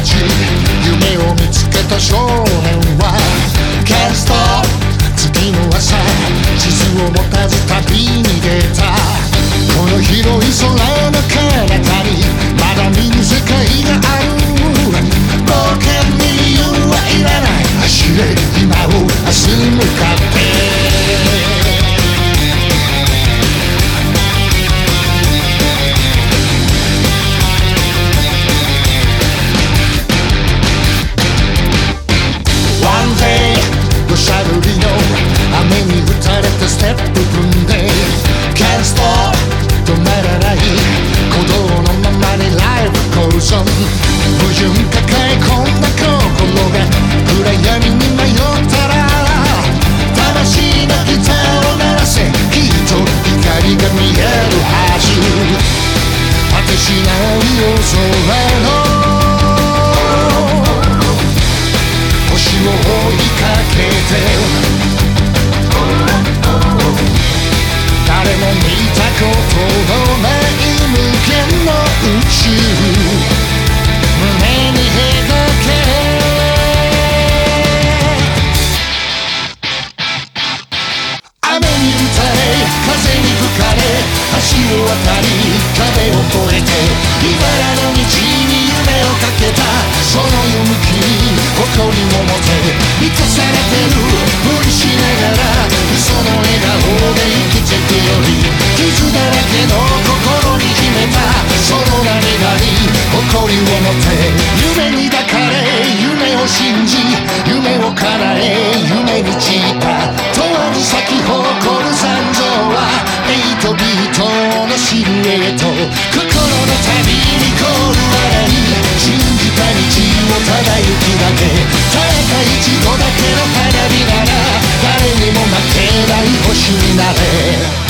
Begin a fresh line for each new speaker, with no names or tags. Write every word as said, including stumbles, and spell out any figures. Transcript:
ち夢を見つけた少年はキャスト次の朝地図を持たず旅に出た。この広い空の彼方にまだ見ぬ世界がある。冒険に理由はいらない。走れ今を明日に向かって。シャルリの雨に打たれてステップ踏んで Can't stop 止まらない鼓動のままにライブコーション。矛盾抱え込んだ心が暗闇に迷ったら魂のギターを鳴らせ。きっと光が見えるはず。果てしない夜空の星を追いかけて誰も見たことのない無限の宇宙胸に描け。雨に打たれ風に吹かれ橋を渡り壁を越えて茨の道に夢をかけた。その夜向きに誇りを持て満たされてるふりしながら嘘の笑顔で生きてくより傷だらけの心に秘めたその涙に誇りを持て。夢に抱かれ夢を信じ夢を叶え夢に散った問わず咲き誇る残像はエイトビートのシルエット。心の旅に凍る笑い信じた道をただ行くだけ。たった一度だけの花火なら誰にも負けない星になれ。